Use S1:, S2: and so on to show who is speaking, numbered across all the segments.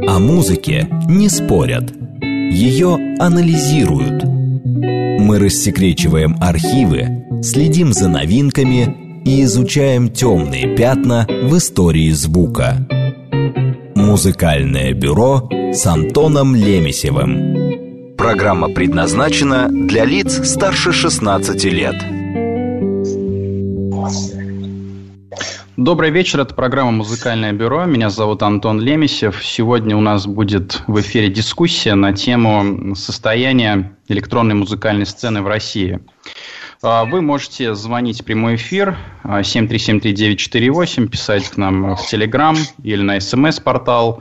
S1: О музыке не спорят, ее анализируют. Мы рассекречиваем архивы, следим за новинками и изучаем темные пятна в истории звука. Музыкальное бюро с Антоном Лемесевым. Программа предназначена для лиц старше 16 лет.
S2: Добрый вечер, это программа «Музыкальное бюро». Меня зовут Антон Лемесев. Сегодня у нас будет в эфире дискуссия на тему состояния электронной музыкальной сцены в России. Вы можете звонить в прямой эфир 7373948, писать к нам в Telegram или на СМС-портал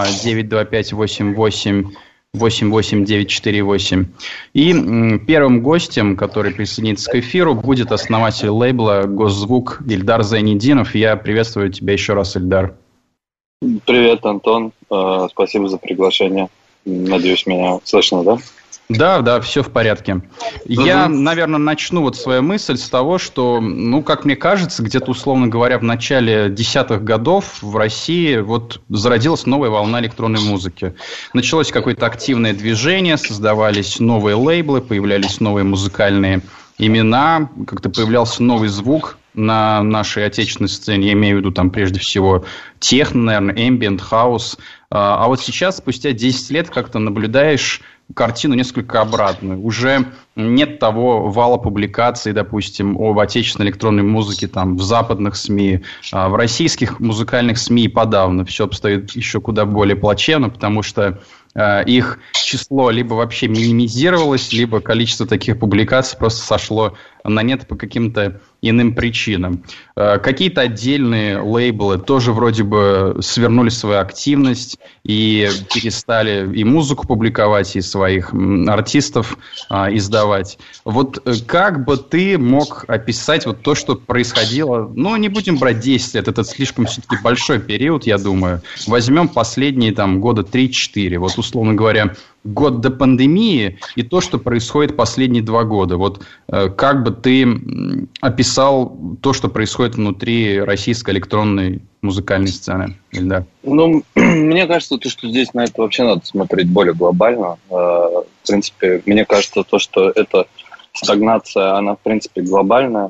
S2: 925-88-88948. И первым гостем, который присоединится к эфиру, будет основатель лейбла «Госзвук» Ильдар Зайнетдинов. Я приветствую тебя еще раз, Ильдар.
S3: Привет, Антон. Спасибо за приглашение. Надеюсь, меня слышно, да? Да, все в порядке. Я, наверное, начну свою мысль с того, что, как мне кажется, где-то, условно говоря, в начале десятых годов в России зародилась новая волна электронной музыки. Началось какое-то активное движение, создавались новые лейблы, появлялись новые музыкальные имена, как-то появлялся новый звук на нашей отечественной сцене. Я имею в виду там прежде всего техно, наверное, эмбиент, хаус. А вот сейчас, спустя 10 лет, как-то наблюдаешь картину несколько обратную. Уже нет того вала публикаций, допустим, об отечественной электронной музыке там, в западных СМИ, в российских музыкальных СМИ и подавно. Все обстоит еще куда более плачевно, потому что их число либо вообще минимизировалось, либо количество таких публикаций просто сошло на нет по каким-то иным причинам. Какие-то отдельные лейблы тоже вроде бы свернули свою активность и перестали и музыку публиковать, и своих артистов издавать. Как бы ты мог описать то, что происходило, не будем брать 10 лет, это слишком все-таки большой период, я думаю. Возьмем последние года 3-4, условно говоря, год до пандемии и то, что происходит последние 2 года. Как бы ты описал то, что происходит внутри российской электронной музыкальной сцены, Ильдар? Мне кажется, что здесь на это вообще надо смотреть более глобально. В принципе, мне кажется, что эта стагнация, она, в принципе, глобальная.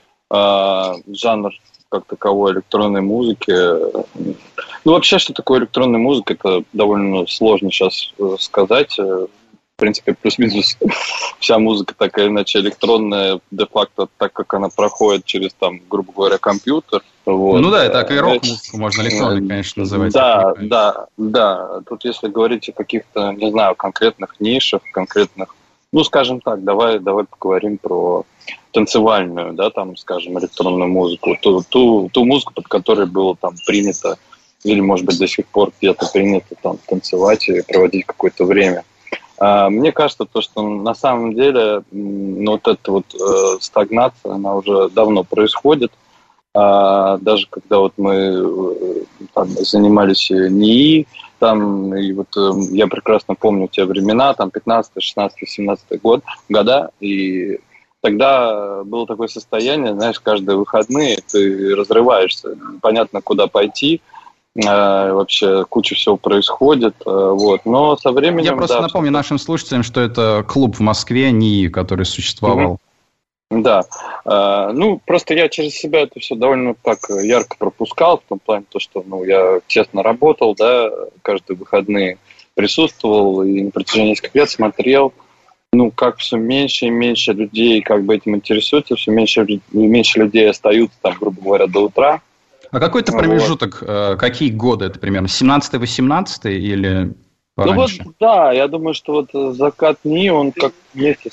S3: Жанр как таковой электронной музыки. Вообще, что такое электронная музыка, это довольно сложно сейчас сказать. В принципе, плюс-минус вся музыка так или иначе электронная, де-факто, так как она проходит через, грубо говоря, компьютер.
S2: Так и рок-музыку можно электронной, конечно, называть.
S3: Да. Тут если говорить о каких-то, не знаю, конкретных нишах, скажем так, давай поговорим про танцевальную, электронную музыку, ту музыку, под которой было принято, или, может быть, до сих пор где-то принято танцевать и проводить какое-то время. Мне кажется, что на самом деле эта стагнация, она уже давно происходит. Даже когда мы занимались НИИ, я прекрасно помню те времена, 15, 16, 17 года, и тогда было такое состояние, каждые выходные ты разрываешься, непонятно, куда пойти, вообще куча всего происходит, но со временем...
S2: Я просто напомню нашим слушателям, что это клуб в Москве, НИИ, который существовал.
S3: Да, просто я через себя это все довольно так ярко пропускал, в том плане, что я честно работал, каждые выходные присутствовал и на протяжении нескольких лет смотрел, как все меньше и меньше людей этим интересуются, все меньше и меньше людей остаются грубо говоря, до утра.
S2: А какой это промежуток, какие годы это примерно, 17-18 или пораньше?
S3: Я думаю, что закат НИИ, он как вместе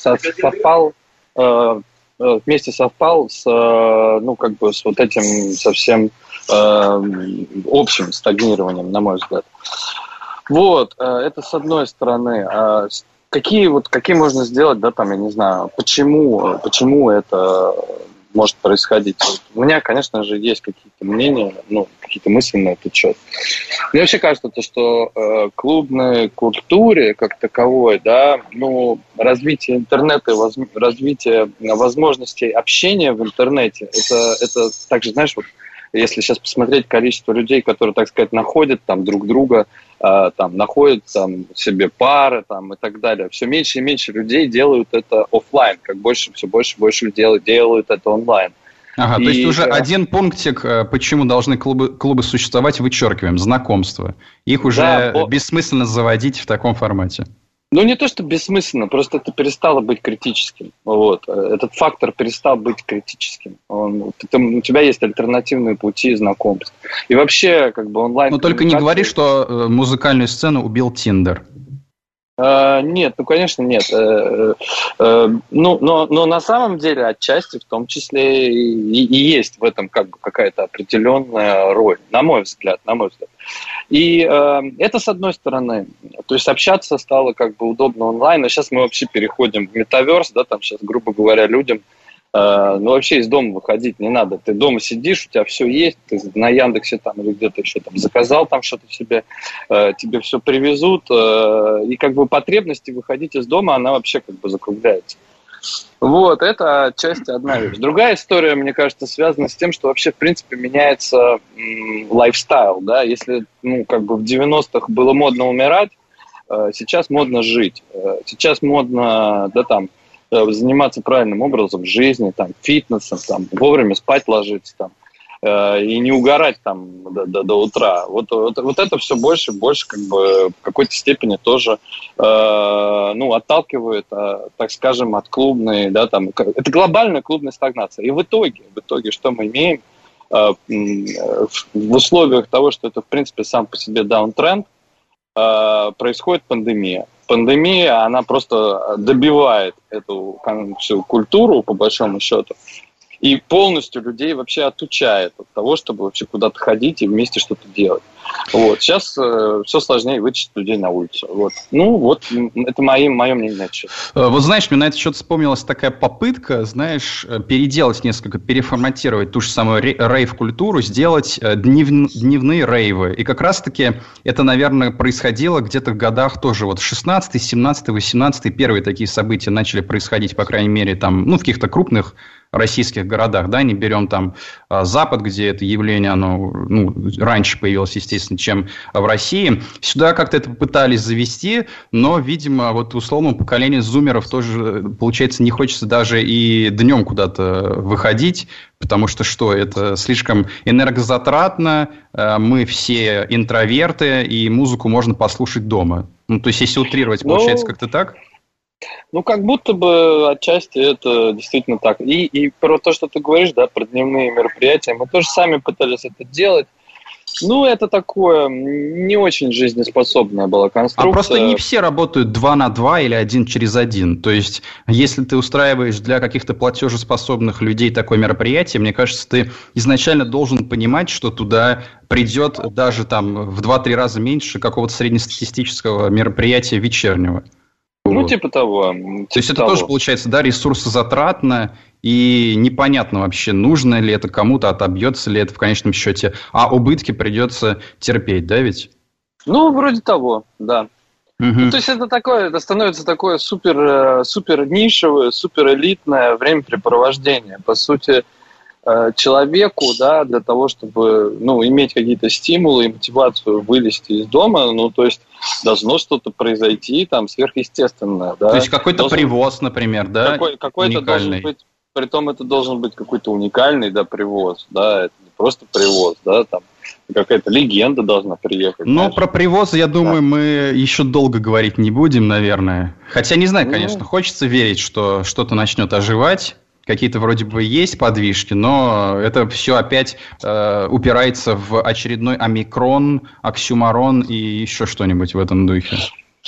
S3: совпал с, с этим совсем общим стагнированием, на мой взгляд. Это с одной стороны. Какие можно сделать, я не знаю, почему это может происходить? У меня, конечно же, есть какие-то мнения, какие-то мысли на этот счет. Мне вообще кажется, что клубной культуре как таковой, развитие интернета, развитие возможностей общения в интернете, это также, если сейчас посмотреть количество людей, которые, так сказать, находят друг друга там находят там себе пары там, и так далее. Все меньше и меньше людей делают это офлайн, как все больше и больше людей делают это онлайн.
S2: Ага, то есть уже один пунктик, почему должны клубы существовать, вычеркиваем, знакомства. Их уже бессмысленно заводить в таком формате.
S3: Ну, не то, что бессмысленно, просто это перестало быть критическим. Вот. Этот фактор перестал быть критическим. У тебя есть альтернативные пути знакомств. И вообще, как бы онлайн...
S2: Но только не говори, что музыкальную сцену убил Тиндер.
S3: Нет, ну, конечно, нет. Но на самом деле, отчасти, в том числе, и есть в этом как бы какая-то определенная роль, на мой взгляд. И это с одной стороны. То есть общаться стало как бы удобно онлайн, а сейчас мы вообще переходим в метаверс, да, там сейчас, грубо говоря, людям вообще из дома выходить не надо. Ты дома сидишь, у тебя все есть, ты на Яндексе там или где-то еще там заказал там что-то себе, тебе все привезут, и как бы потребности выходить из дома, она вообще как бы закругляется. Вот, это отчасти одна вещь. Другая история, мне кажется, связана с тем, что вообще, в принципе, меняется лайфстайл, да, если, как бы в 90-х было модно умирать, сейчас модно жить, сейчас модно, да, там, заниматься правильным образом жизни, там, фитнесом, там, вовремя спать ложиться, там, и не угорать там до утра. Вот это все больше и больше как бы в какой-то степени тоже отталкивает, так скажем, от клубной, да, там, это глобальная клубная стагнация. И в итоге что мы имеем в условиях того, что это в принципе сам по себе даунтренд, происходит пандемия. Пандемия, она просто добивает эту всю культуру, по большому счету, и полностью людей вообще отучает от того, чтобы вообще куда-то ходить и вместе что-то делать. Вот. Сейчас все сложнее вытащить людей на улицу. Вот. Это мое мнение на этот счет.
S2: Вот знаешь, мне на этот счет вспомнилась такая попытка, знаешь, переделать несколько, переформатировать ту же самую рейв-культуру, сделать дневные рейвы. И как раз-таки это, наверное, происходило где-то в годах тоже. Вот 16-й, 17-й, 18-й первые такие события начали происходить, по крайней мере, там, в каких-то крупных российских городах, да, не берем там Запад, где это явление, оно раньше появилось, естественно, чем в России. Сюда как-то это пытались завести, но, видимо, вот условному поколению зумеров тоже, получается, не хочется даже и днем куда-то выходить, потому что это слишком энергозатратно, мы все интроверты, и музыку можно послушать дома. То есть, если утрировать, получается как-то так?
S3: Как будто бы отчасти это действительно так. И про то, что ты говоришь, да, про дневные мероприятия, мы тоже сами пытались это делать. Это такое не очень жизнеспособная была конструкция.
S2: А просто не все работают 2 на 2 или 1 через 1. То есть, если ты устраиваешь для каких-то платежеспособных людей такое мероприятие, мне кажется, ты изначально должен понимать, что туда придет даже там в 2-3 раза меньше какого-то среднестатистического мероприятия вечернего.
S3: Типа того.
S2: То есть это тоже получается, да, ресурсозатратно и непонятно вообще, нужно ли это кому-то, отобьется ли это в конечном счете, а убытки придется терпеть, да, ведь?
S3: Вроде того, да. То есть это становится такое супер нишевое, супер элитное времяпрепровождение. По сути, человеку, да, для того, чтобы, иметь какие-то стимулы и мотивацию вылезти из дома, то есть должно что-то произойти там сверхъестественное, да.
S2: То есть какой-то привоз, например, да,
S3: какой-то должен быть, притом это должен быть какой-то уникальный, да, привоз, да, это не просто привоз, да, там какая-то легенда должна приехать.
S2: Про привоз, я думаю, мы еще долго говорить не будем, наверное. Хотя не знаю, конечно, хочется верить, что что-то начнет оживать. Какие-то вроде бы есть подвижки, но это все опять упирается в очередной омикрон, оксюмарон и еще что-нибудь в этом духе.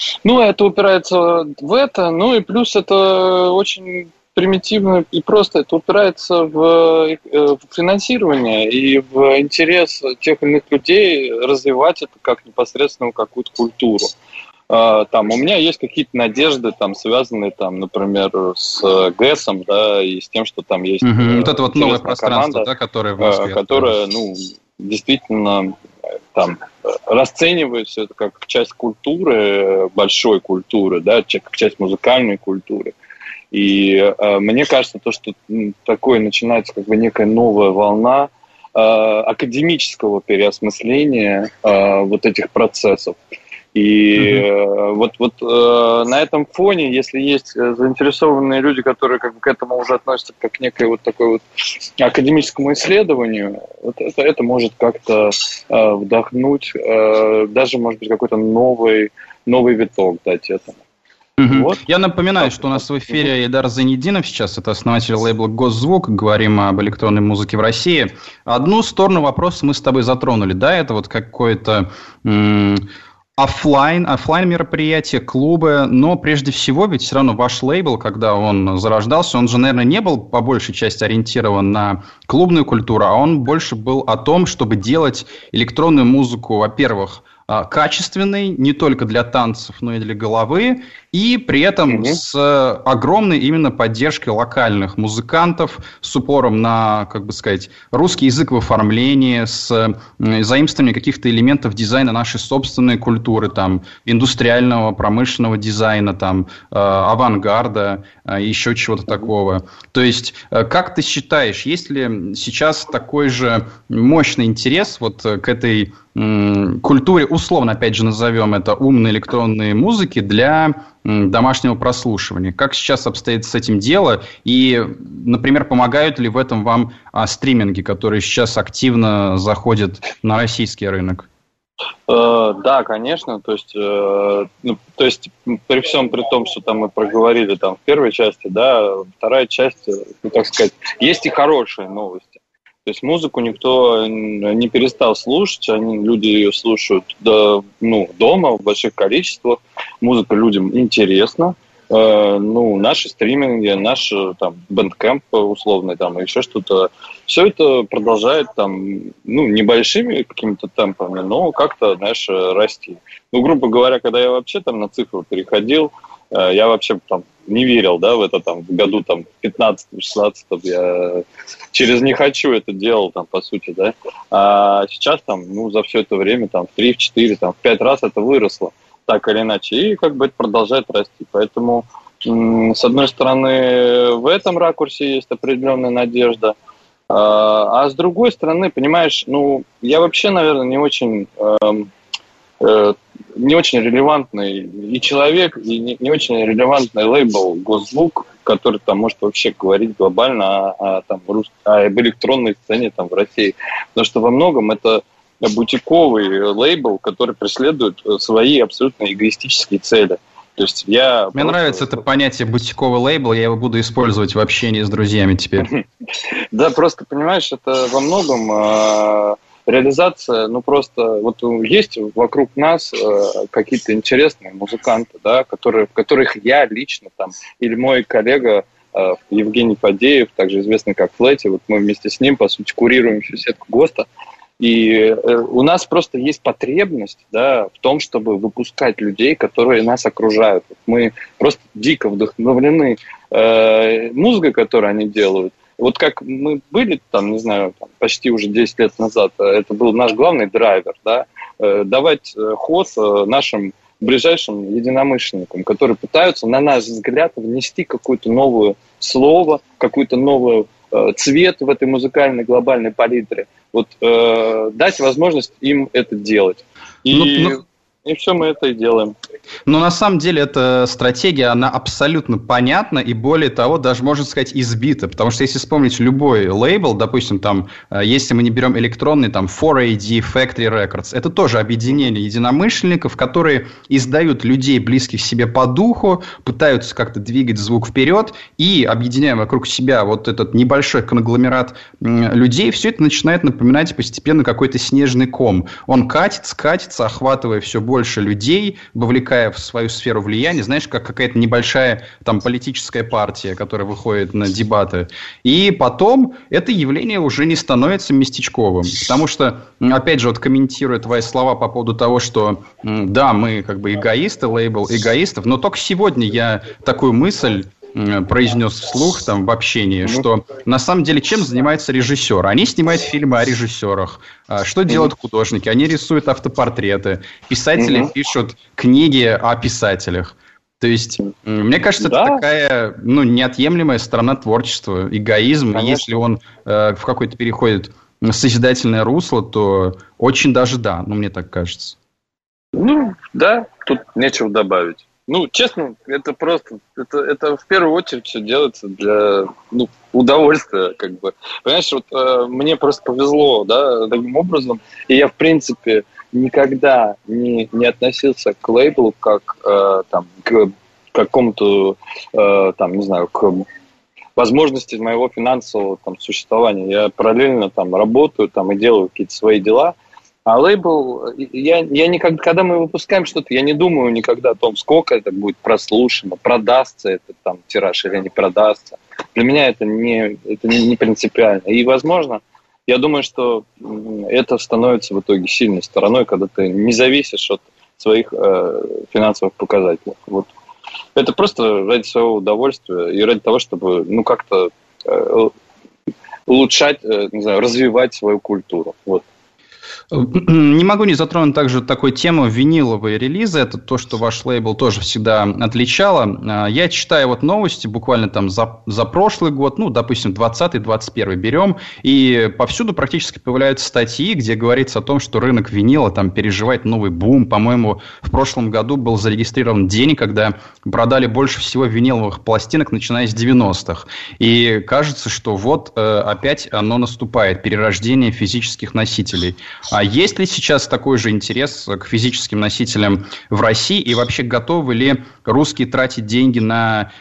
S3: Это упирается в это, и плюс это очень примитивно и просто. Это упирается в финансирование и в интерес тех или иных людей развивать это как непосредственно какую-то культуру. Там, у меня есть какие-то надежды, там, связанные, там, например, с ГЭСом, да, и с тем, что там есть
S2: вот это вот новое пространство, команда, да, которое в Москве,
S3: которое, действительно, там, расценивает все это как часть культуры, большой культуры, да, как часть музыкальной культуры. И мне кажется, то, что такое начинается как бы некая новая волна академического переосмысления вот этих процессов. И вот на этом фоне, если есть заинтересованные люди, которые как бы к этому уже относятся как к некой вот такой вот академическому исследованию, вот это может как-то вдохнуть, даже, может быть, какой-то новый виток дать этому.
S2: Вот. Я напоминаю, что у нас в эфире Эльдар Зайнетдинов сейчас, это основатель лейбла «Госзвук», говорим об электронной музыке в России. Одну сторону вопроса мы с тобой затронули, да, это вот какое-то офлайн мероприятия, клубы, но прежде всего ведь все равно ваш лейбл, когда он зарождался, он же, наверное, не был по большей части ориентирован на клубную культуру, а он больше был о том, чтобы делать электронную музыку, во-первых, качественный, не только для танцев, но и для головы, и при этом с огромной именно поддержкой локальных музыкантов, с упором на, как бы сказать, русский язык в оформлении, с заимствованием каких-то элементов дизайна нашей собственной культуры, там, индустриального, промышленного дизайна, там, авангарда, еще чего-то такого. То есть, как ты считаешь, есть ли сейчас такой же мощный интерес вот к этой культуре, условно, опять же, назовем это умной электронной музыки для домашнего прослушивания? Как сейчас обстоит с этим дело? И, например, помогают ли в этом вам стриминги, которые сейчас активно заходят на российский рынок?
S3: Да, конечно. То есть при всем при том, что там мы проговорили там в первой части, да, вторая часть, ну, так сказать, есть и хорошие новости. То есть музыку никто не перестал слушать, люди ее слушают дома в больших количествах. Музыка людям интересна. Наши стриминги, наш там Bandcamp условный, там еще что-то. Все это продолжает там, небольшими какими-то темпами, но как-то, знаешь, расти. Грубо говоря, когда я вообще там на цифру переходил, я вообще там не верил, да, в это там в году там 15-16 я через не хочу это делал там, по сути, да. А сейчас там, за все это время там в 3, в 4, там в 5 раз это выросло, так или иначе, и как бы это продолжает расти. Поэтому, с одной стороны, в этом ракурсе есть определенная надежда, а с другой стороны, понимаешь, я вообще, наверное, не очень релевантный и человек, и не очень релевантный лейбл «Госзвук», который там может вообще говорить глобально об электронной сцене там в России. Потому что во многом это бутиковый лейбл, который преследует свои абсолютно эгоистические цели. То есть
S2: Мне нравится это понятие бутиковый лейбл, я его буду использовать в общении с друзьями теперь.
S3: Да, просто, понимаешь, это во многом реализация, просто вот есть вокруг нас какие-то интересные музыканты, да, которых я лично там, или мой коллега Евгений Фадеев, также известный как Флэти, вот мы вместе с ним, по сути, курируем всю сетку ГОСТа, и у нас просто есть потребность, да, в том, чтобы выпускать людей, которые нас окружают. Мы просто дико вдохновлены музыкой, которую они делают. Вот как мы были там, не знаю, почти уже 10 лет назад, это был наш главный драйвер, да, давать ход нашим ближайшим единомышленникам, которые пытаются, на наш взгляд, внести какое-то новое слово, какой-то новый цвет в этой музыкальной глобальной палитре. Вот дать возможность им это делать. И все мы это и делаем.
S2: Но на самом деле эта стратегия, она абсолютно понятна и, более того, даже, можно сказать, избита. Потому что если вспомнить любой лейбл, допустим, там, если мы не берем электронный, там, 4AD, Factory Records, это тоже объединение единомышленников, которые издают людей, близких себе по духу, пытаются как-то двигать звук вперед и, объединяя вокруг себя вот этот небольшой конгломерат людей, все это начинает напоминать постепенно какой-то снежный ком. Он катится, охватывая все больше людей, вовлекая в свою сферу влияния, знаешь, как какая-то небольшая там политическая партия, которая выходит на дебаты. И потом это явление уже не становится местечковым. Потому что, опять же, вот комментируя твои слова по поводу того, что да, мы как бы эгоисты, лейбл эгоистов, но только сегодня я такую мысль произнес вслух там в общении, что на самом деле чем занимается режиссер? Они снимают фильмы о режиссерах. Что делают художники? Они рисуют автопортреты. Писатели пишут книги о писателях. То есть, мне кажется, это такая неотъемлемая сторона творчества, эгоизм. Конечно. Если он в какой-то переходит в созидательное русло, то очень даже да, мне так кажется.
S4: Ну, да, тут нечего добавить. Ну, честно, это просто, это в первую очередь все делается для удовольствия, как бы. Понимаешь, вот мне просто повезло, да, таким образом, и я, в принципе, никогда не относился к лейблу как там, к какому-то, там, не знаю, к возможности моего финансового там существования. Я параллельно там работаю там и делаю какие-то свои дела. А лейбл, я никогда, когда мы выпускаем что-то, я не думаю никогда о том, сколько это будет прослушано, продастся этот там тираж или не продастся. Для меня это не принципиально. И, возможно, я думаю, что это становится в итоге сильной стороной, когда ты не зависишь от своих финансовых показателей. Вот. Это просто ради своего удовольствия и ради того, чтобы как-то улучшать, не знаю, развивать свою культуру. Вот.
S2: Не могу не затронуть также такую тему виниловые релизы. Это то, что ваш лейбл тоже всегда отличало. Я читаю вот новости буквально там за прошлый год, допустим, 20-21 берем, и повсюду практически появляются статьи, где говорится о том, что рынок винила там переживает новый бум. По-моему, в прошлом году был зарегистрирован день, когда продали больше всего виниловых пластинок, начиная с 90-х. И кажется, что вот опять оно наступает, перерождение физических носителей. А есть ли сейчас такой же интерес к физическим носителям в России? И вообще готовы ли русские тратить деньги на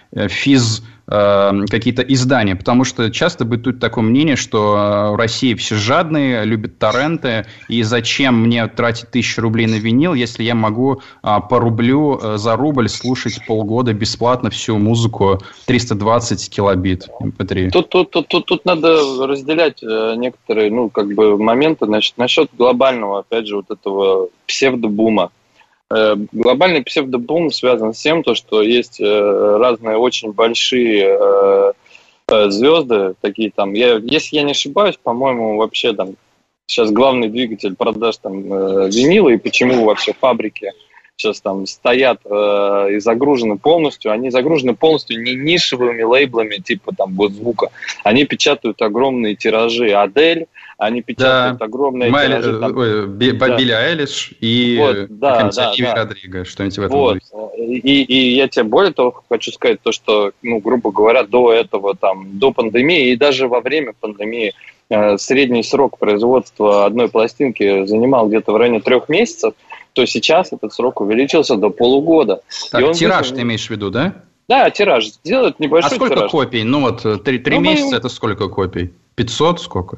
S2: какие-то издания? Потому что часто бытует такое мнение, что в России все жадные, любят торренты. И зачем мне тратить 1000 рублей на винил, если я могу по рублю за рубль слушать полгода бесплатно всю музыку 320 килобит MP3?
S4: Тут надо разделять некоторые моменты. Значит, насчет глобального, опять же, вот этого псевдобума. Глобальный псевдобум связан с тем, что есть разные очень большие звезды, такие там, если я не ошибаюсь, по-моему, вообще там сейчас главный двигатель продаж там винила, и почему вообще фабрики сейчас там стоят и загружены полностью, они загружены полностью не нишевыми лейблами типа там Госзвука, они печатают огромные тиражи Адель, они печатают огромные тиражи.
S2: Билли Айлиш и Оливия Родриго, что-нибудь в этом духе.
S4: И я тебе более того хочу сказать, то, что, грубо говоря, до этого, до пандемии и даже во время пандемии средний срок производства одной пластинки занимал где-то в районе 3 месяцев, то сейчас этот срок увеличился до полугода.
S2: Так, тираж ты имеешь в виду, да?
S4: Да, тираж. Сделают небольшой тираж.
S2: А сколько копий? 3 месяца это сколько копий? 500 сколько?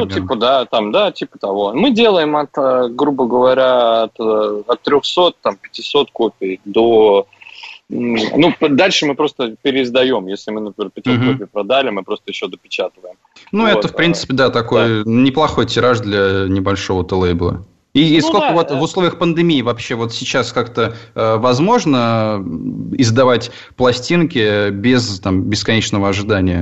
S4: Типа того. Мы делаем грубо говоря, от 300, 500 копий до... дальше мы просто переиздаем. Если мы, например, 500 копий продали, мы просто еще допечатываем.
S2: Это, в принципе, такой неплохой тираж для небольшого-то лейбла. И сколько в условиях пандемии вообще вот сейчас как-то возможно издавать пластинки без бесконечного ожидания?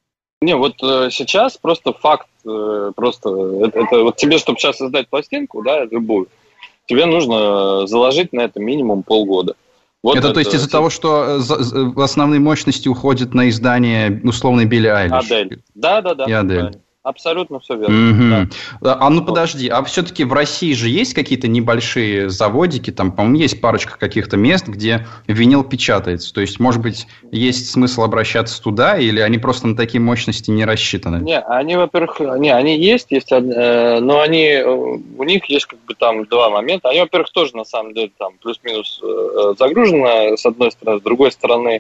S4: Сейчас просто факт, это вот тебе, чтобы сейчас создать пластинку, любую, тебе нужно заложить на это минимум полгода.
S2: То есть из-за того, что основные мощности уходят на издание условной Билли Айлиш?
S4: Адель. Да.
S2: И Адель.
S4: Абсолютно все верно.
S2: Да. Подожди, а все-таки в России же есть какие-то небольшие заводики, там, по-моему, есть парочка каких-то мест, где винил печатается. То есть, может быть, есть смысл обращаться туда, или они просто на такие мощности не рассчитаны?
S4: Они, во-первых, они есть, но у них есть два момента. Они, во-первых, тоже на самом деле там плюс-минус загружены, с одной стороны, с другой стороны,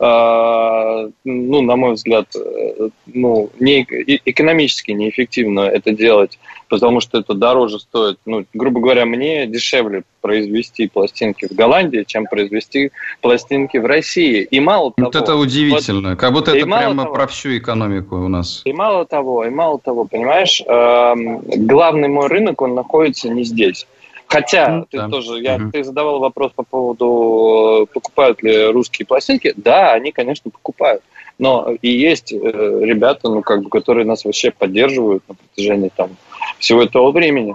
S4: на мой взгляд, экономически неэффективно это делать, потому что это дороже стоит. Грубо говоря, мне дешевле произвести пластинки в Голландии, чем произвести пластинки в России. И мало того...
S2: это удивительно. Как будто это прямо про всю экономику у нас.
S4: И мало того, понимаешь, главный мой рынок, он находится не здесь. Хотя ты задавал вопрос по поводу, покупают ли русские пластинки. Да, они, конечно, покупают. Но и есть ребята, которые нас вообще поддерживают на протяжении всего этого времени.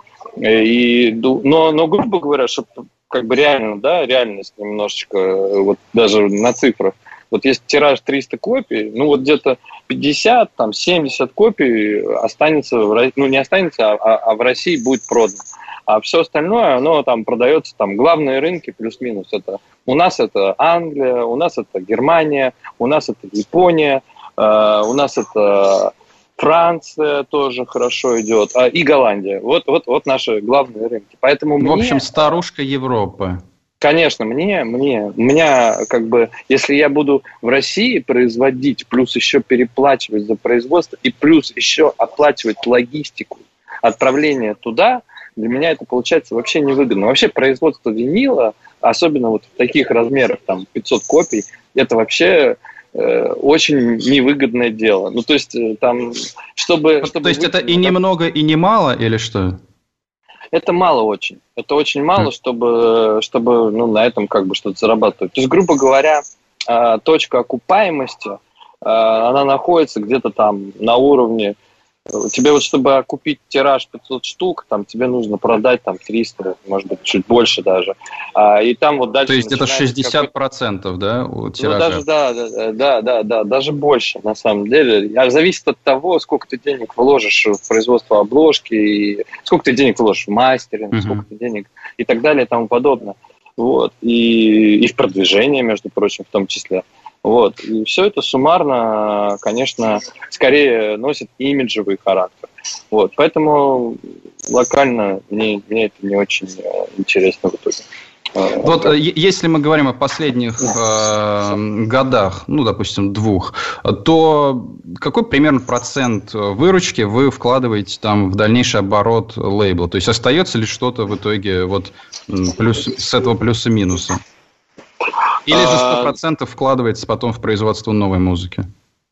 S4: Но грубо говоря, чтобы реально, реальность немножечко, даже на цифрах Вот если тираж 300 копий, ну вот где-то 50, там 70 копий останется, ну не останется, а в России будет продано. А все остальное, оно там продается, там главные рынки плюс-минус. Это у нас это Англия, у нас это Германия, у нас это Япония, у нас это Франция тоже хорошо идет, и Голландия. Вот наши главные рынки. Поэтому
S2: в общем, старушка Европы.
S4: Конечно, у меня как бы, если я буду в России производить, плюс еще переплачивать за производство, и плюс еще оплачивать логистику отправления туда, для меня это получается вообще невыгодно. Вообще производство винила, особенно вот в таких размерах, там 500 копий, это вообще очень невыгодное дело. Ну, то есть, там, чтобы
S2: то есть, это и немного, и не мало, или что?
S4: Это мало очень. Это очень мало, чтобы ну, на этом как бы что-то зарабатывать. То есть, грубо говоря, точка окупаемости, она находится где-то там на уровне. Тебе вот, чтобы окупить тираж 500 штук, там тебе нужно продать там 300, может быть, чуть больше даже. И там вот дальше...
S2: То есть это 60%, да, у тиража?
S4: Ну, даже, даже больше, на самом деле. Зависит от того, сколько ты денег вложишь в производство обложки, и сколько ты денег вложишь в мастеринг, сколько ты денег и так далее и тому подобное. Вот. И в продвижение, между прочим, в том числе. Вот. И все это суммарно, конечно, скорее носит имиджевый характер. Вот. Поэтому локально мне это не очень интересно в итоге.
S2: Вот если мы говорим о последних годах, ну, допустим, 2, то какой примерно процент выручки вы вкладываете там в дальнейший оборот лейбла? То есть остается ли что-то в итоге вот с этого плюса-минуса? Или же 100% вкладывается потом в производство новой музыки?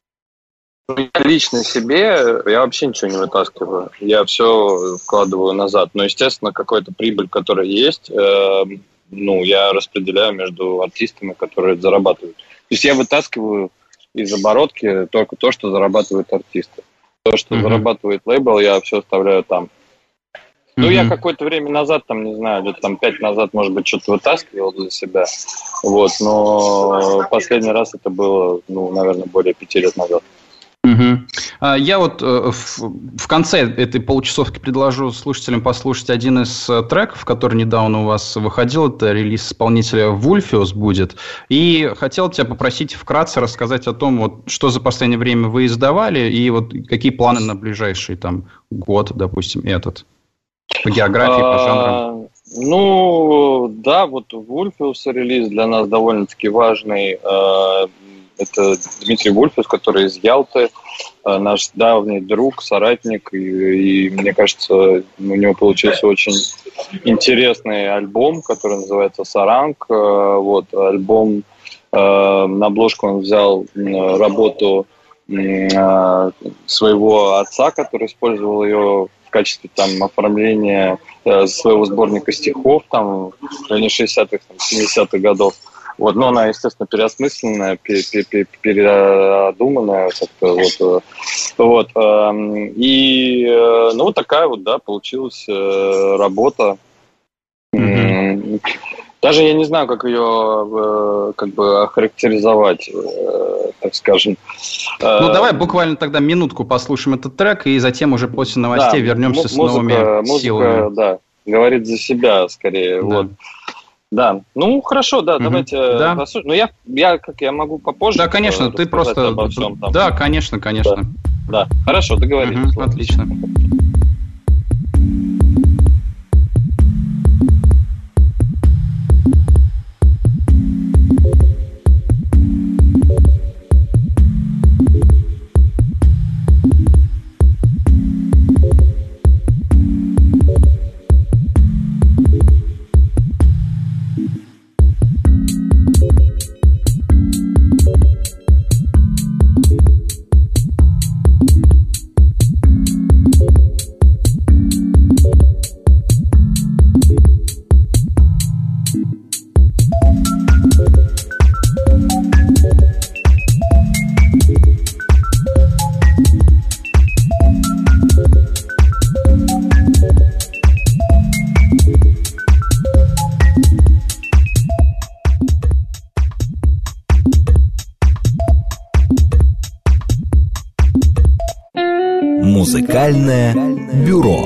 S4: Лично себе я вообще ничего не вытаскиваю. Я все вкладываю назад. Но, естественно, какая-то прибыль, которая есть, я распределяю между артистами, которые зарабатывают. То есть я вытаскиваю из оборотки только то, что зарабатывают артисты. То, что зарабатывает лейбл, я все оставляю там. Ну, я какое-то время назад, там, не знаю, где-то там 5 назад, может быть, что-то вытаскивал для себя. Вот, но последний раз это было, наверное, более 5 лет назад.
S2: Я вот в конце этой получасовки предложу слушателям послушать один из треков, который недавно у вас выходил. Это релиз исполнителя Vulfius будет. И хотел тебя попросить вкратце рассказать о том, вот, что за последнее время вы издавали, и вот какие планы на ближайший там год, допустим, этот. По географии, по жанрам.
S4: Да, вот Vulfius релиз для нас довольно-таки важный. Это Дмитрий Vulfius, который из Ялты, наш давний друг, соратник, и мне кажется, у него получился очень интересный альбом, который называется «Саранг». Вот, альбом, на обложку он взял работу своего отца, который использовал ее в качестве там оформления своего сборника стихов там в районе 60-х, 70-х годов. Вот, но она, естественно, переосмысленная, переодуманная как-то, вот. И, вот такая вот, да, получилась работа. Даже я не знаю, как ее как бы охарактеризовать, так скажем.
S2: Давай буквально тогда минутку послушаем этот трек, и затем уже после новостей вернемся с новыми силами.
S4: Музыка, да, говорит за себя скорее, вот. Да, хорошо, да, давайте послушаем. Я могу попозже.
S2: Да, конечно, ты просто...
S4: Обо всем, там.
S2: Да, конечно.
S4: Да, хорошо, договорились.
S2: Отлично.
S1: Музыкальное бюро.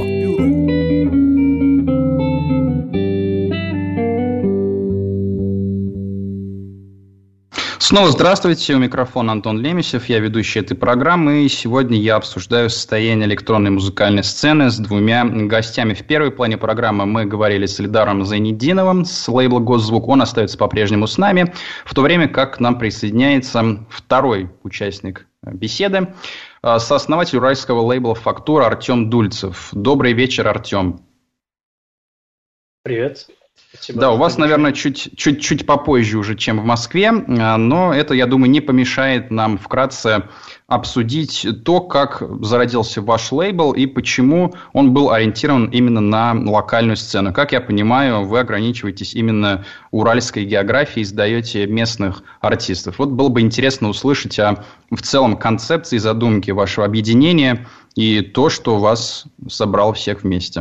S2: Снова здравствуйте, у микрофона Антон Лемесев, я ведущий этой программы, и сегодня я обсуждаю состояние электронной музыкальной сцены с двумя гостями. В первой плане программы мы говорили с Эльдаром Зайнетдиновым с лейбла «Госзвук», он остается по-прежнему с нами, в то время как к нам присоединяется второй участник беседы, сооснователь уральского лейбла «Фактура» Артем Дульцев. Добрый вечер, Артем.
S5: Привет. Спасибо.
S2: Да, у вас, наверное, чуть попозже уже, чем в Москве, но это, я думаю, не помешает нам вкратце обсудить то, как зародился ваш лейбл и почему он был ориентирован именно на локальную сцену. Как я понимаю, вы ограничиваетесь именно уральской географией, издаете местных артистов. Вот было бы интересно услышать о в целом концепции, задумки вашего объединения и то, что вас собрало всех вместе.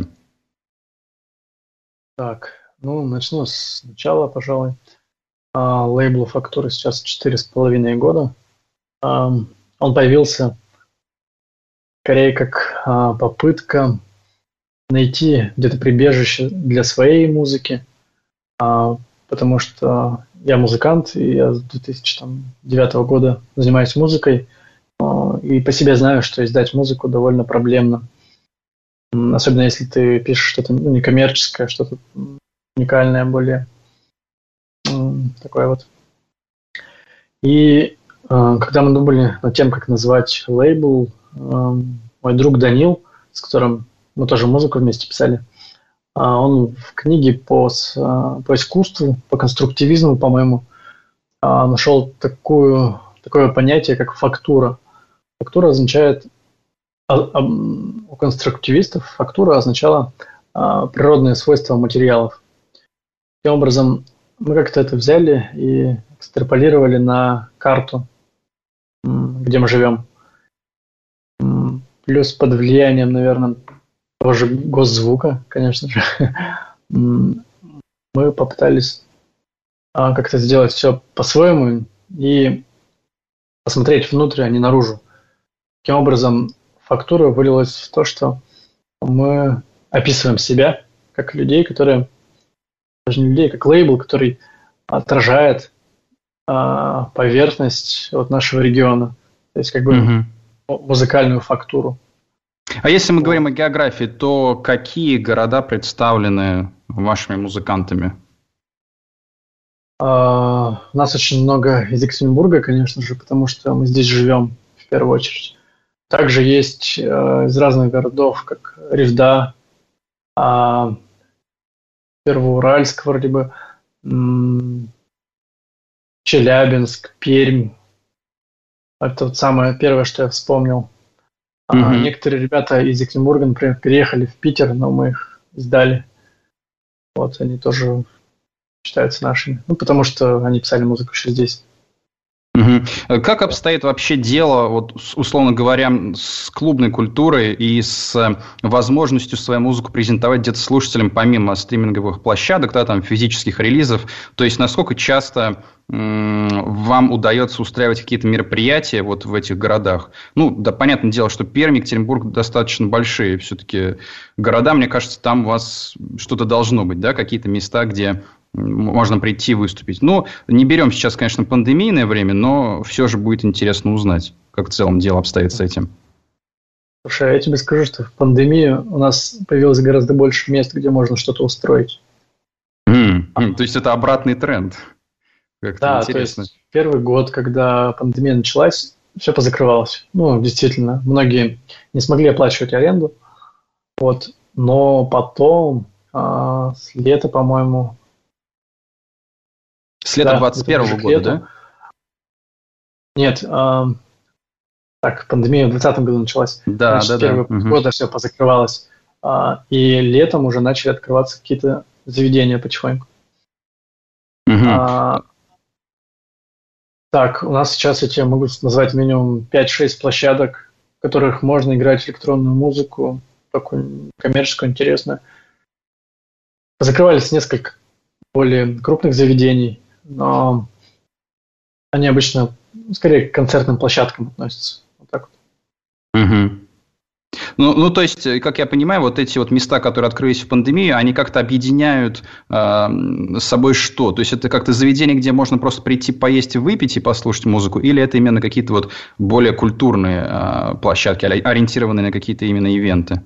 S5: Так. Начну с начала, пожалуй. Лейблу «Фактура» сейчас 4,5 года. Он появился скорее как попытка найти где-то прибежище для своей музыки, потому что я музыкант, и я с 2009 года занимаюсь музыкой, и по себе знаю, что издать музыку довольно проблемно. Особенно если ты пишешь что-то некоммерческое, что-то уникальное, более такое вот. И когда мы думали над тем, как назвать лейбл, мой друг Данил, с которым мы тоже музыку вместе писали, он в книге по искусству, по конструктивизму, по-моему, нашел такое понятие, как фактура. Фактура означает, у конструктивистов фактура означала природные свойства материалов. Таким образом, мы как-то это взяли и экстраполировали на карту, где мы живем. Плюс под влиянием, наверное, того же госзвука, конечно же, мы попытались как-то сделать все по-своему и посмотреть внутрь, а не наружу. Таким образом, фактура вылилась в то, что мы описываем себя как людей, которые... даже не людей, как лейбл, который отражает поверхность нашего региона, то есть как бы музыкальную фактуру.
S2: А если мы говорим о географии, то какие города представлены вашими музыкантами?
S5: У нас очень много из Екатеринбурга, конечно же, потому что мы здесь живем в первую очередь. Также есть из разных городов, как Ревда, Первоуральск, вроде бы, Челябинск, Пермь. Это вот самое первое, что я вспомнил. Некоторые ребята из Екатеринбурга, например, переехали в Питер, но мы их сдали. Вот, они тоже считаются нашими. Потому что они писали музыку еще здесь.
S2: Как обстоит вообще дело, условно говоря, с клубной культурой и с возможностью свою музыку презентовать где-то слушателям помимо стриминговых площадок, там, физических релизов? То есть, насколько часто вам удается устраивать какие-то мероприятия в этих городах? Да, понятное дело, что Пермь, Екатеринбург достаточно большие все-таки города. Мне кажется, там у вас что-то должно быть, да, какие-то места, где... можно прийти и выступить. Не берем сейчас, конечно, пандемийное время, но все же будет интересно узнать, как в целом дело обстоит с этим.
S5: Слушай, я тебе скажу, что в пандемию у нас появилось гораздо больше мест, где можно что-то устроить.
S2: То есть, это обратный тренд. Как-то интересно.
S5: То есть, первый год, когда пандемия началась, все позакрывалось. Действительно, многие не смогли оплачивать аренду. Но потом, с лета, по-моему...
S2: С лета 21 года, да?
S5: Нет, пандемия в 2020 году началась. Первые года все позакрывалось. И летом уже начали открываться какие-то заведения потихоньку. У нас сейчас, я тебе могу назвать минимум 5-6 площадок, в которых можно играть электронную музыку, такую коммерческую, интересную. Закрывались несколько более крупных заведений, но они обычно скорее к концертным площадкам относятся. Вот так вот.
S2: Ну, то есть, как я понимаю, вот эти вот места, которые открылись в пандемию, они как-то объединяют с собой что? То есть, это как-то заведение, где можно просто прийти поесть, выпить и послушать музыку? Или это именно какие-то вот более культурные площадки, ориентированные на какие-то именно ивенты?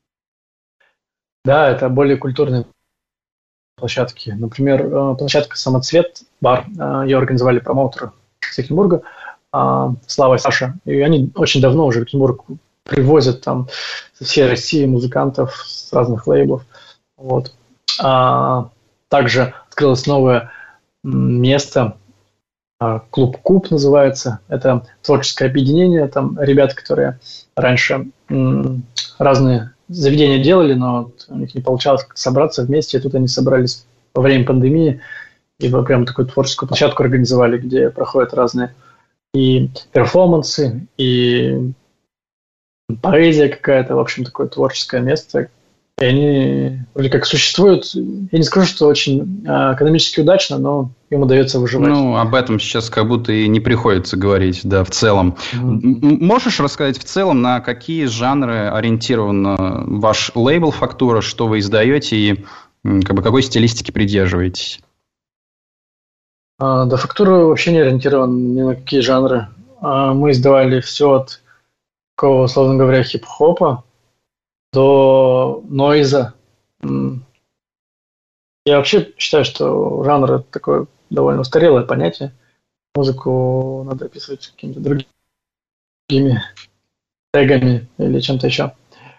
S5: Да, это более культурные площадки. Например, площадка «Самоцвет», бар, ее организовали промоутеры с Екатеринбурга, Слава и Саша. И они очень давно уже в Екатеринбург привозят там со всей России музыкантов с разных лейблов. Вот. Также открылось новое место, клуб «Куб» называется. Это творческое объединение. Там ребята, которые раньше разные заведения делали, но у них не получалось собраться вместе. И тут они собрались во время пандемии и прям такую творческую площадку организовали, где проходят разные и перформансы, и поэзия какая-то, в общем, такое творческое место. И они вроде как существуют. Я не скажу, что очень экономически удачно, но им удается выживать.
S2: Ну, об этом сейчас как будто и не приходится говорить, да, в целом. Можешь рассказать в целом, на какие жанры ориентирован ваш лейбл «Фактура», что вы издаете и как бы какой стилистики придерживаетесь?
S5: Да, «Фактура» вообще не ориентирован ни на какие жанры. Мы издавали все от такого, условно говоря, хип-хопа до нойза. Я вообще считаю, что жанр – это такое довольно устарелое понятие. Музыку надо описывать какими-то другими тегами или чем-то еще.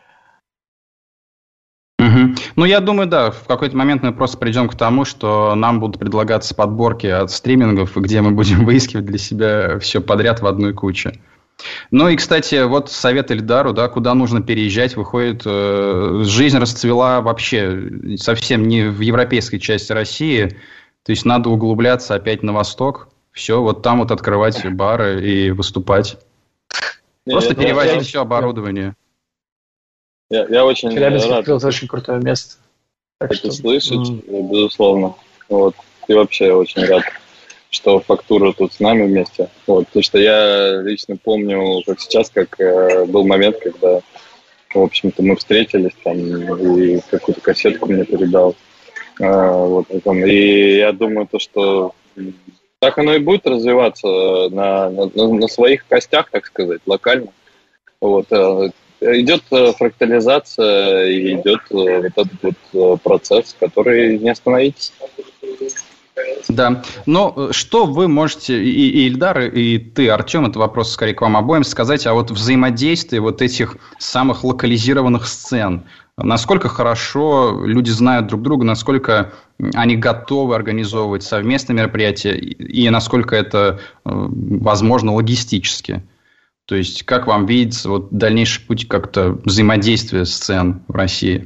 S2: Ну, я думаю, да, в какой-то момент мы просто придем к тому, что нам будут предлагаться подборки от стримингов, где мы будем выискивать для себя все подряд в одной куче. Ну и, кстати, вот совет Эльдару, да, куда нужно переезжать, выходит, жизнь расцвела вообще совсем не в европейской части России, то есть надо углубляться опять на восток, все, вот там вот открывать бары и выступать. Просто перевозить все оборудование.
S4: Я очень
S5: Челябинск
S4: рад
S5: открылось очень крутое место.
S4: это слышать, безусловно. Вот. И вообще очень рад, что «Фактура» тут с нами вместе. Вот. Потому что я лично помню, как сейчас, как был момент, когда, в общем-то, мы встретились там, и какую-то кассетку мне передал. Вот, и я думаю, то, что так оно и будет развиваться на своих костях, так сказать, локально. Вот. Идет фрактализация, и идет вот этот вот процесс, который не остановить.
S2: Да, но что вы можете, и Ильдар, и ты, Артем, это вопрос скорее к вам обоим, сказать о вот взаимодействии вот этих самых локализированных сцен? Насколько хорошо люди знают друг друга, насколько они готовы организовывать совместные мероприятия, и насколько это возможно логистически? То есть, как вам видится вот дальнейший путь как-то взаимодействия сцен в России?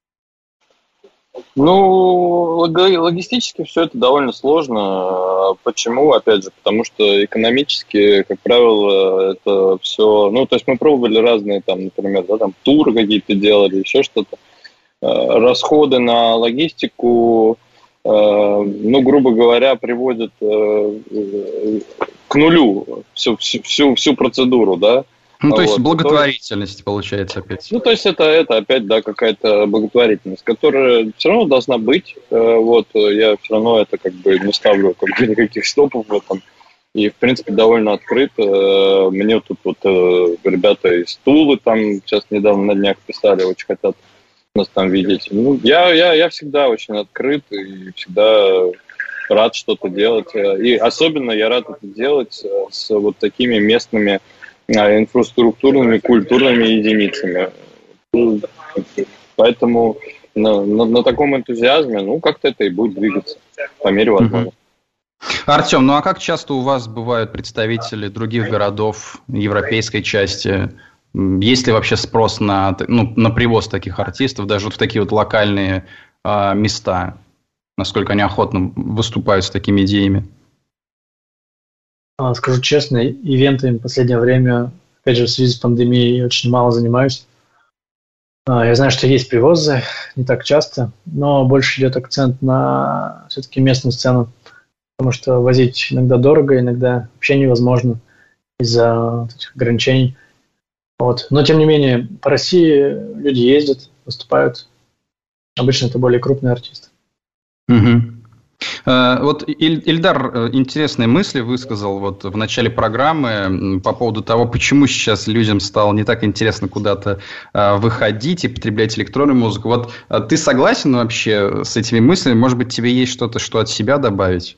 S4: Ну, логистически все это довольно сложно. Почему? Опять же, потому что экономически, как правило, это все... Ну, то есть мы пробовали разные, там, например, да, там туры какие-то делали, еще что-то. Расходы на логистику, ну, грубо говоря, приводят к нулю всю процедуру, да.
S2: Ну, то есть благотворительность получается опять.
S4: Ну, то есть это опять, да, какая-то благотворительность, которая все равно должна быть. Вот, я все равно это как бы не ставлю как бы никаких стопов в этом. И, в принципе, довольно открыт. Мне тут вот ребята из Тулы там сейчас недавно на днях писали, очень хотят нас там видеть. Ну, я всегда очень открыт и всегда рад что-то делать. И особенно я рад это делать с вот такими местными инфраструктурными, культурными единицами. Поэтому на таком энтузиазме, ну, как-то это и будет двигаться по мере возможности.
S2: Артем, ну а как часто у вас бывают представители других городов европейской части? Есть ли вообще спрос на привоз таких артистов, даже вот в такие вот локальные места? Насколько они охотно выступают с такими идеями?
S5: Скажу честно, ивентами в последнее время, опять же, в связи с пандемией, очень мало занимаюсь. Я знаю, что есть привозы, не так часто, но больше идет акцент на все-таки местную сцену, потому что возить иногда дорого, иногда вообще невозможно из-за этих ограничений. Вот. Но, тем не менее, по России люди ездят, выступают. Обычно это более крупные артисты.
S2: Вот Ильдар интересные мысли высказал вот в начале программы по поводу того, почему сейчас людям стало не так интересно куда-то выходить и потреблять электронную музыку. Вот ты согласен вообще с этими мыслями? Может быть, тебе есть что-то, что от себя добавить?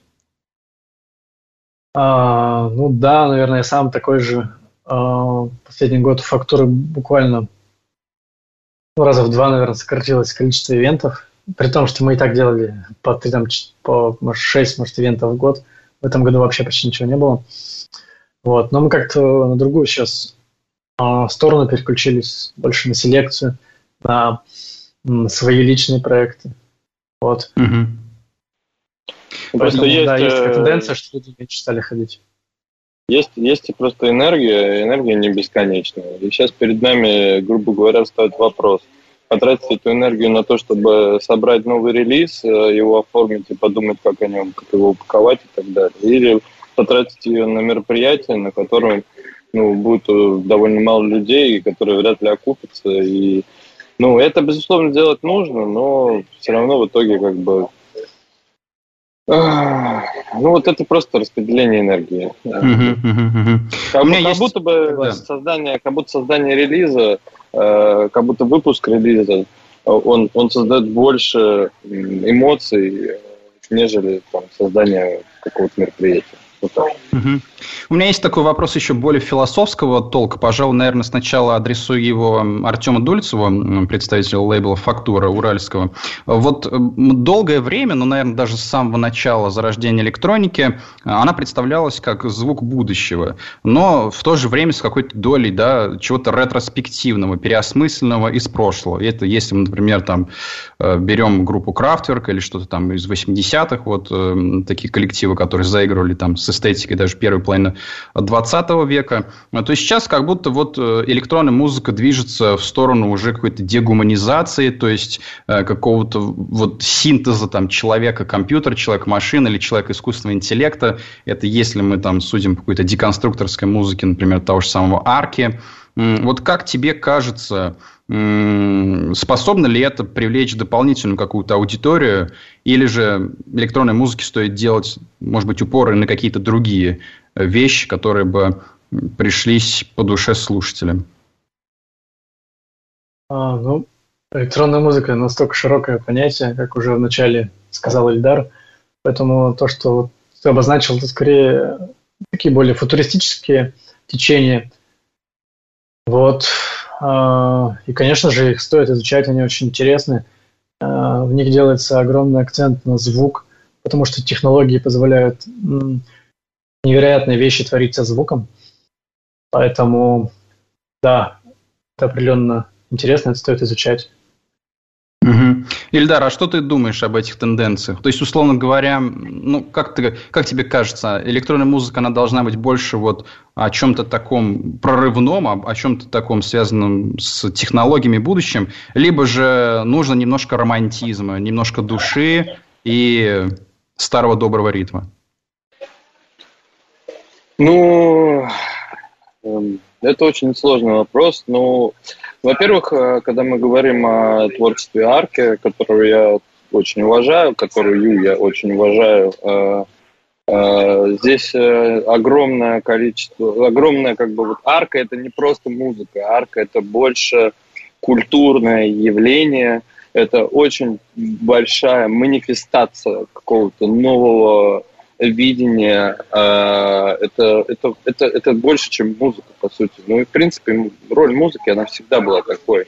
S5: Ну да, наверное, я сам такой же. Последний год у «Фактуры» буквально раза в 2, наверное, сократилось количество ивентов. При том, что мы и так делали по 6, может, ивентов в год. В этом году вообще почти ничего не было. Вот. Но мы как-то на другую сейчас сторону переключились, больше на селекцию, на свои личные проекты. Вот. Поэтому, есть такая тенденция, что люди меньше стали ходить.
S4: Есть просто энергия не бесконечная. И сейчас перед нами, грубо говоря, встает вопрос. Потратить эту энергию на то, чтобы собрать новый релиз, его оформить и подумать, как о нем, как его упаковать и так далее. Или потратить ее на мероприятие, на котором будет довольно мало людей, которые вряд ли окупятся. И, это, безусловно, делать нужно, но все равно в итоге это просто распределение энергии. Как будто бы создание релиза, как будто выпуск релиза, он создает больше эмоций, нежели создание какого-то мероприятия. Вот так.
S2: У меня есть такой вопрос еще более философского толка. Пожалуй, наверное, сначала адресую его Артему Дульцеву, представителю лейбла «Фактура» уральского. Вот долгое время, наверное, даже с самого начала зарождения электроники, она представлялась как звук будущего, но в то же время с какой-то долей чего-то ретроспективного, переосмысленного из прошлого. И это если мы, например, берем группу Kraftwerk или что-то из 80-х, такие коллективы, которые заигрывали с эстетикой даже первой половины 20 века, то сейчас как будто электронная музыка движется в сторону уже какой-то дегуманизации, то есть какого-то синтеза человека-компьютера, человека-машины или человека-искусственного интеллекта. Это если мы судим по какой-то деконструкторской музыке, например, того же самого Арки. Вот как тебе кажется, способно ли это привлечь дополнительную какую-то аудиторию, или же электронной музыке стоит делать, может быть, упоры на какие-то другие вещи, которые бы пришлись по душе слушателям?
S5: Электронная музыка настолько широкое понятие, как уже вначале сказал Ильдар, поэтому то, что ты обозначил, это скорее такие более футуристические течения. И, конечно же, их стоит изучать, они очень интересны. В них делается огромный акцент на звук, потому что технологии позволяют невероятные вещи творить со звуком. Поэтому, да, это определенно интересно, это стоит изучать.
S2: Ильдар, а что ты думаешь об этих тенденциях? То есть, условно говоря, как тебе кажется, электронная музыка, она должна быть больше о чем-то таком прорывном, о чем-то таком связанном с технологиями будущим, либо же нужно немножко романтизма, немножко души и старого доброго ритма?
S4: Это очень сложный вопрос. Во-первых, когда мы говорим о творчестве Арки, которую я очень уважаю, здесь огромное количество, Арка — это не просто музыка, Арка — это больше культурное явление, это очень большая манифестация какого-то нового видение, это больше, чем музыка, по сути. И, в принципе, роль музыки, она всегда была такой.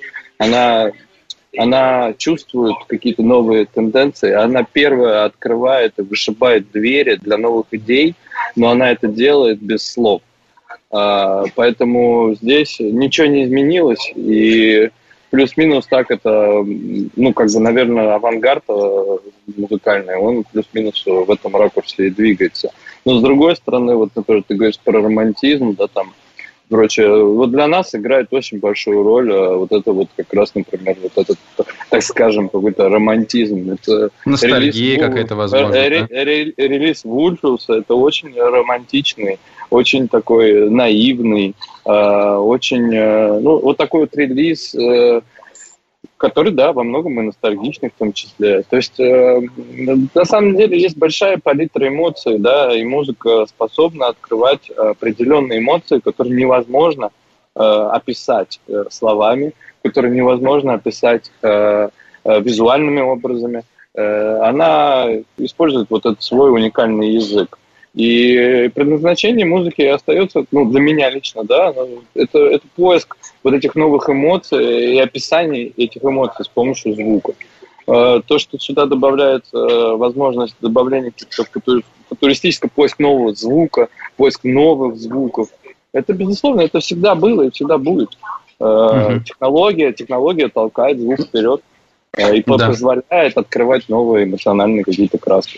S4: Она чувствует какие-то новые тенденции, она первая открывает и вышибает двери для новых идей, но она это делает без слов. Поэтому здесь ничего не изменилось, и плюс-минус так это, наверное, авангард музыкальный, он плюс-минус в этом ракурсе и двигается. Но с другой стороны, например, ты говоришь про романтизм, для нас играет очень большую роль как раз, например, этот, так скажем, какой-то романтизм. Это
S2: ностальгия какая-то, возможно.
S4: Релиз Вульфиуса — это очень романтичный, очень такой наивный, очень, вот такой вот релиз, который, да, во многом и ностальгичный в том числе. То есть, на самом деле, есть большая палитра эмоций, да, и музыка способна открывать определенные эмоции, которые невозможно описать словами, которые невозможно описать визуальными образами. Она использует вот этот свой уникальный язык. И предназначение музыки остается, для меня лично, да, это поиск вот этих новых эмоций и описание этих эмоций с помощью звука. То, что сюда добавляется возможность добавления каких-то футуристического поиск нового звука, поиск новых звуков, это, безусловно, это всегда было и всегда будет. Технология толкает звук вперед и позволяет открывать новые эмоциональные какие-то краски.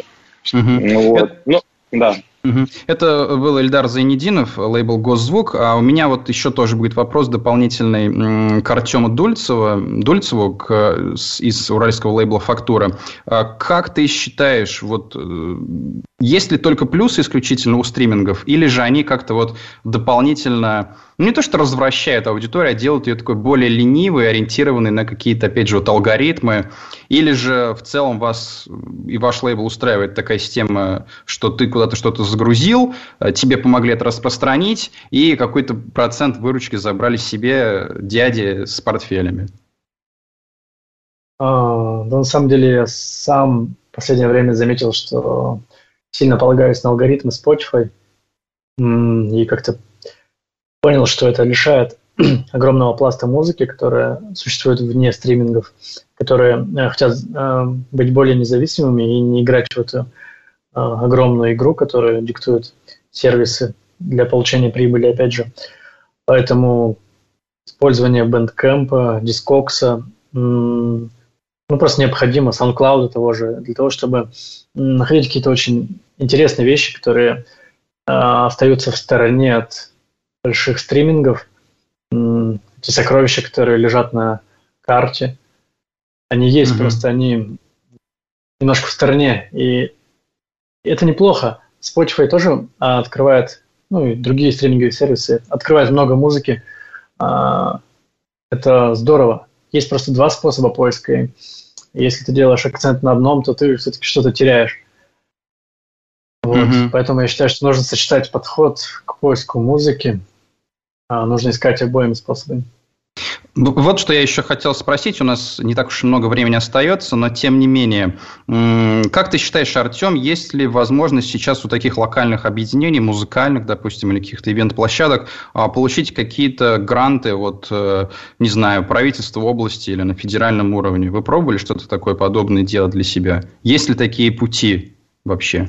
S4: Да.
S2: Это был Эльдар Зайнединов, лейбл «Госзвук». А у меня вот еще тоже будет вопрос дополнительный к Артему Дульцеву из уральского лейбла «Фактура». Как ты считаешь, вот есть ли только плюсы исключительно у стримингов, или же они как-то вот дополнительно, не то что развращают аудиторию, а делают ее такой более ленивой, ориентированной на какие-то, опять же, вот алгоритмы, или же в целом вас и ваш лейбл устраивает такая система, что ты куда-то что-то загрузил, тебе помогли это распространить, и какой-то процент выручки забрали себе дяди с портфелями?
S5: На самом деле я сам в последнее время заметил, что сильно полагаюсь на алгоритмы Spotify, и как-то понял, что это лишает огромного пласта музыки, которая существует вне стримингов, которые хотят быть более независимыми и не играть в эту огромную игру, которую диктуют сервисы для получения прибыли, опять же. Поэтому использование Bandcamp, Discogs, просто необходимо, SoundCloud того же, для того, чтобы находить какие-то очень интересные вещи, которые остаются в стороне от больших стримингов. Эти сокровища, которые лежат на карте, они есть, просто они немножко в стороне, и это неплохо. Spotify тоже открывает, и другие стриминговые сервисы открывают много музыки. Это здорово. Есть просто два способа поиска. И если ты делаешь акцент на одном, то ты все-таки что-то теряешь. Поэтому я считаю, что нужно сочетать подход к поиску музыки. Нужно искать обоими способами.
S2: Вот что я еще хотел спросить. У нас не так уж и много времени остается, но тем не менее. Как ты считаешь, Артем, есть ли возможность сейчас у таких локальных объединений, музыкальных, допустим, или каких-то ивент-площадок, получить какие-то гранты от, не знаю, правительства области или на федеральном уровне? Вы пробовали что-то такое подобное делать для себя? Есть ли такие пути вообще?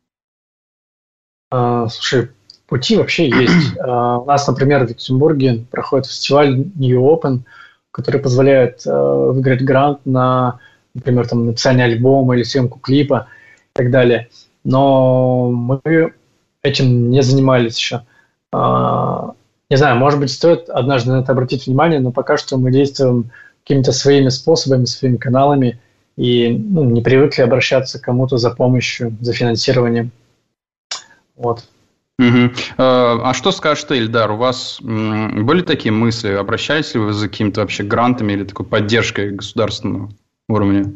S5: Слушай, пути вообще есть. У нас, например, в Екатеринбурге проходит фестиваль New Open, который позволяет выиграть грант на, например, написание альбома или съемку клипа и так далее. Но мы этим не занимались еще. Не знаю, может быть, стоит однажды на это обратить внимание, но пока что мы действуем какими-то своими способами, своими каналами и не привыкли обращаться к кому-то за помощью, за финансированием. Вот.
S2: А что скажешь ты, Эльдар? У вас были такие мысли? Обращались ли вы за какими-то вообще грантами или такой поддержкой государственного уровня?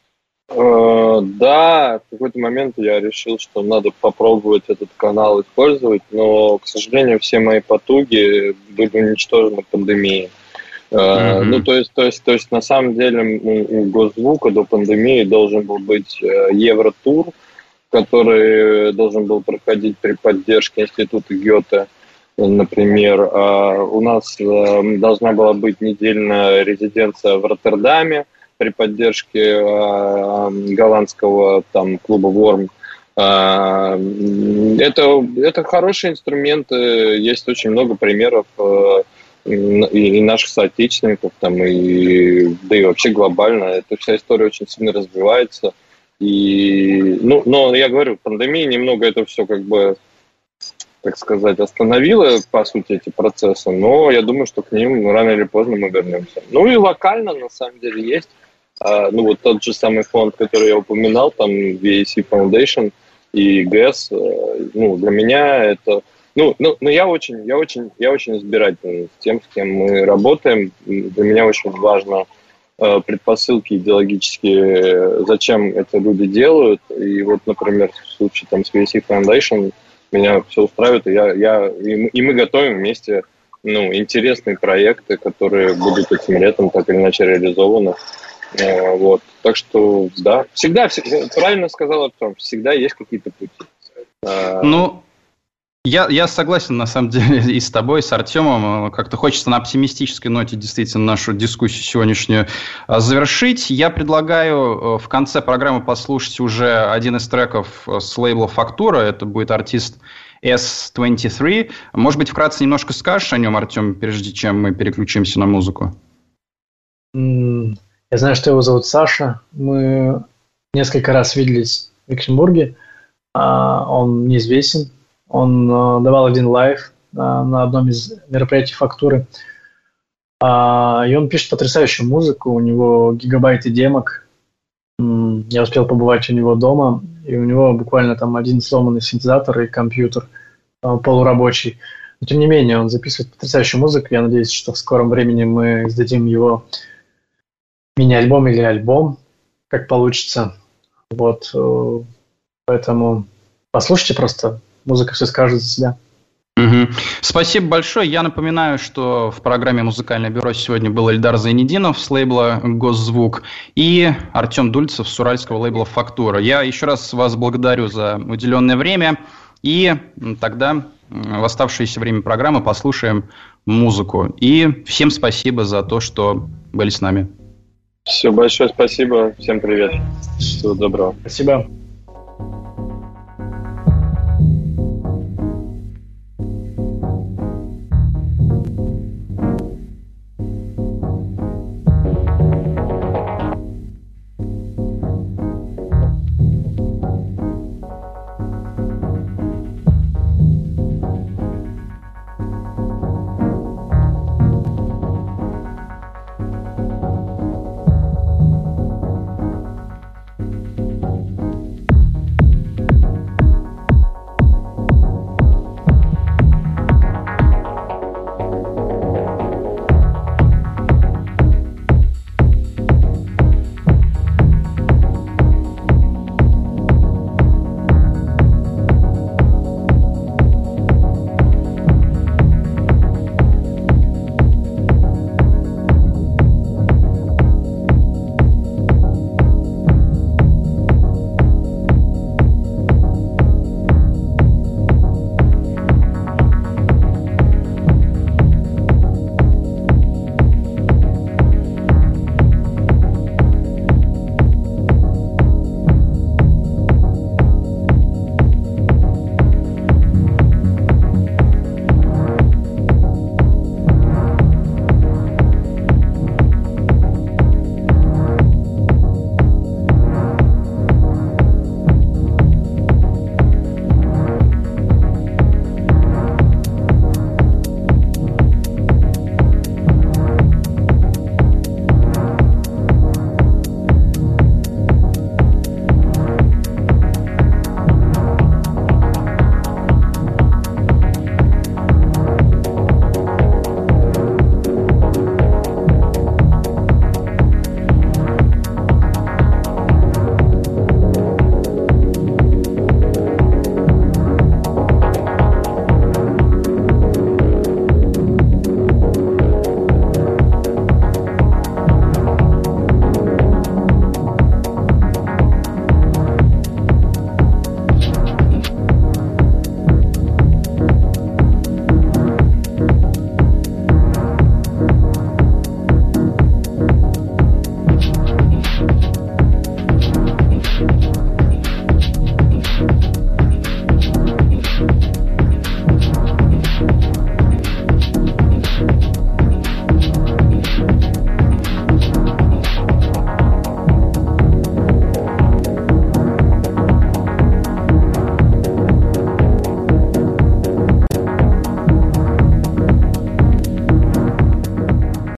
S4: Да, в какой-то момент я решил, что надо попробовать этот канал использовать, но, к сожалению, все мои потуги были уничтожены пандемией. То есть, на самом деле, у Госзвука до пандемии должен был быть Евротур, который должен был проходить при поддержке Института Гёте, например. У нас должна была быть недельная резиденция в Роттердаме при поддержке голландского клуба Worm. Это хорошие инструменты, есть очень много примеров и наших соотечественников, да и вообще глобально. Эта вся история очень сильно развивается. Но я говорю, пандемия немного это все так сказать, остановила, по сути, эти процессы, но я думаю, что к ним рано или поздно мы вернемся. И локально, на самом деле, есть, тот же самый фонд, который я упоминал, там VAC Foundation и ГЭС, для меня это я очень избирательный с тем, с кем мы работаем. Для меня очень важно предпосылки идеологические, зачем это люди делают. И вот, например, в случае там, с VC Foundation меня все устраивает, и мы готовим вместе интересные проекты, которые будут этим летом так или иначе реализованы. Вот. Так что, да, всегда, правильно сказал Артем, всегда есть какие-то пути.
S2: Я согласен, на самом деле, и с тобой, и с Артемом. Как-то хочется на оптимистической ноте действительно нашу дискуссию сегодняшнюю завершить. Я предлагаю в конце программы послушать уже один из треков с лейбла «Фактура». Это будет артист S23. Может быть, вкратце немножко скажешь о нем, Артем, прежде чем мы переключимся на музыку?
S5: Я знаю, что его зовут Саша. Мы несколько раз виделись в Екатеринбурге. Он неизвестен. Он давал один лайв на одном из мероприятий «Фактуры». И он пишет потрясающую музыку. У него гигабайты демок. Я успел побывать у него дома. И у него буквально там один сломанный синтезатор и компьютер полурабочий. Но тем не менее, он записывает потрясающую музыку. Я надеюсь, что в скором времени мы издадим его мини-альбом или альбом, как получится. Вот. Поэтому послушайте просто. Музыка все скажет за себя.
S2: Спасибо большое. Я напоминаю, что в программе «Музыкальное бюро» сегодня был Эльдар Зайнединов с лейбла «Госзвук» и Артем Дульцев с уральского лейбла «Фактура». Я еще раз вас благодарю за уделенное время. И тогда в оставшееся время программы послушаем музыку. И всем спасибо за то, что были с нами.
S4: Все, большое спасибо. Всем привет. Всего доброго.
S5: Спасибо.